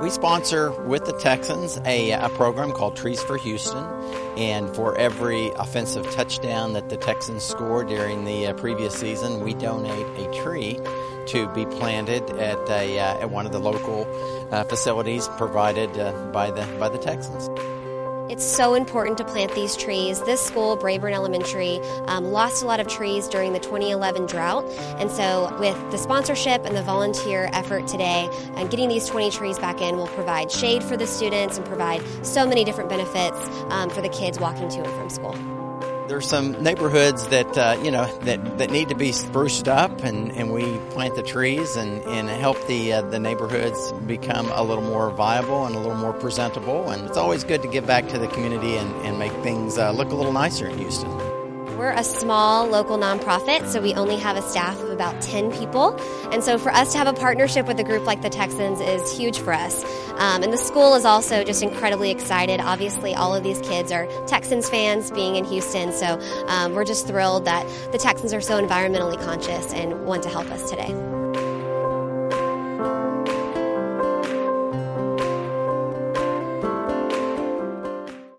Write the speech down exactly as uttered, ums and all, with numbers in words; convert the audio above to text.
We sponsor with the Texans a, a program called Trees for Houston, and for every offensive touchdown that the Texans score during the uh, previous season, we donate a tree to be planted at a uh, at one of the local uh, facilities provided uh, by the by the Texans. It's so important to plant these trees. This school, Braeburn Elementary, um, lost a lot of trees during the twenty eleven drought. And so with the sponsorship and the volunteer effort today, and getting these twenty trees back in will provide shade for the students and provide so many different benefits um, for the kids walking to and from school. There's some neighborhoods that, uh, you know, that, that need to be spruced up, and, and we plant the trees and, and help the uh, the neighborhoods become a little more viable and a little more presentable. And it's always good to give back to the community and, and make things uh, look a little nicer in Houston. We're a small local nonprofit, so we only have a staff of about ten people. And so for us to have a partnership with a group like the Texans is huge for us. Um, and the school is also just incredibly excited. Obviously, all of these kids are Texans fans being in Houston, so um, we're just thrilled that the Texans are so environmentally conscious and want to help us today.